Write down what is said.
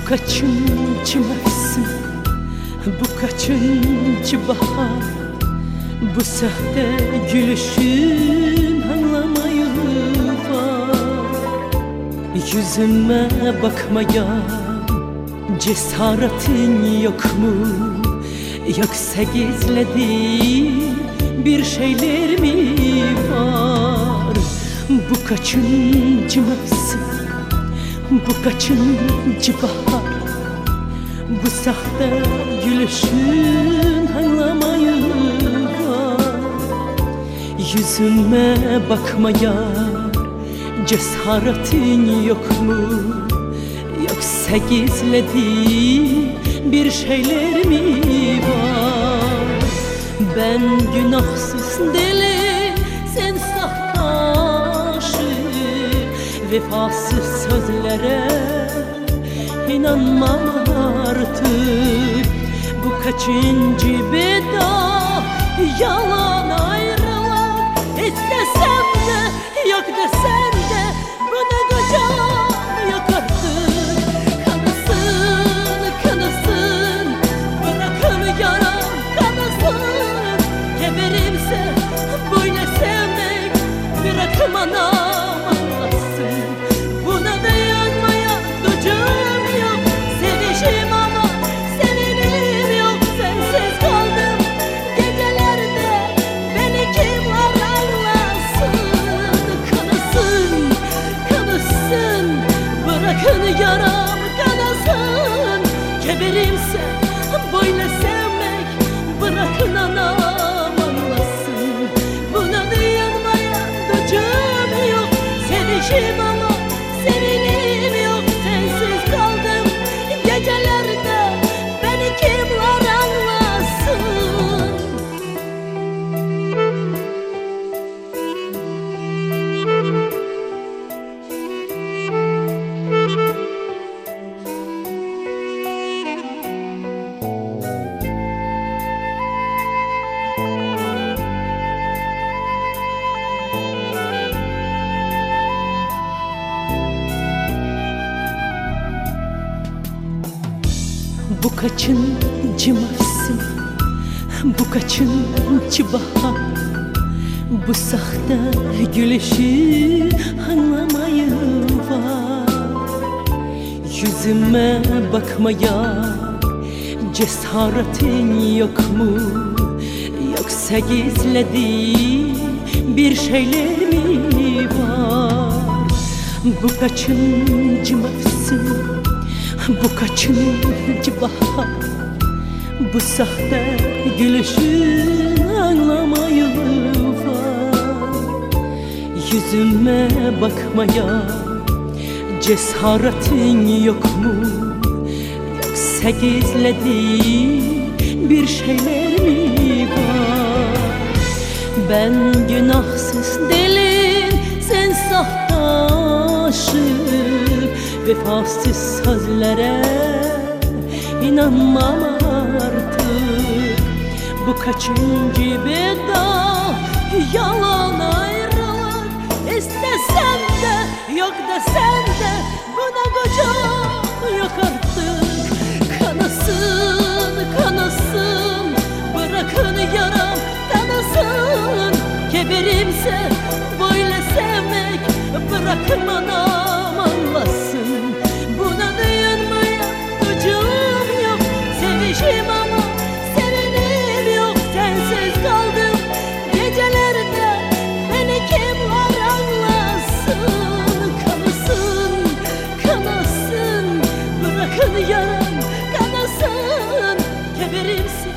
kaçıncı mevsim, bu kaçıncı bahar, bu sahte gülüşün anlamayı var. Yüzüme bakmaya cesaretin yok mu? Yoksa gizlediğin bir şeyler mi var? Bu kaçıncı mevsim, bu kaçıncı bahar, bu sahte gülüşün anlamayı var. Yüzüme bakmaya cesaretin yok mu? Yoksa gizlediğin bir şeyler mi var? Ben günahsız deli, sen sahte aşık, vefasız sözlere inanmam artık. Bu kaçıncı veda, yalan ayrılık. İstesem de yok desem de buna gücüm yok artık. Kanasın, kanasın, bırakın yaram kanasın. Geberimse böyle sevmek, bırakım anam anlasın. Buna dayanmaya gücüm yok, sevişim ama sevinim yok. Sensiz kaldım gecelerde, beni kimler anlasın. Kanasın, kanasın, bırakın yaram kanasın. Geberimse böyle sevmek, bırakın anam anlasın. Buna dayanmaya gücüm yok, sevişim ama sevinim yok. Sensiz kaldım gecelerde, beni kimler anlasın. Bu kaçıncı mevsim, bu kaçıncı bahar, bu sahte gülüşü anlamayı var. Yüzüme bakmaya cesaretin yok mu? Yoksa gizlediğin bir şeyler mi var? Bu kaçıncı mevsim, bu kaçıncı bahar, bu sahte gülüşün anlamayı var. Yüzüme bakmaya cesaretin yok mu? Yoksa gizlediğin bir şeyler mi var? Ben günahsız deliyim, sen sahte aşık, vefasız sözlere inanmam artık. Bu kaçıncı veda, yalan ayrılık. İstesem de yok desem de buna gücüm yok artık. Kanasın, kanasın, bırakın yaram kanasın. Geberimse böyle sevmek, bırakın anam anlasın. Buna dayanmaya gücüm yok, sevişim ama sevinim yok. Sensiz kaldım gecelerde, beni kimler anlasın. Kanasın, kanasın, bırakın yaram kanasın. Geberimse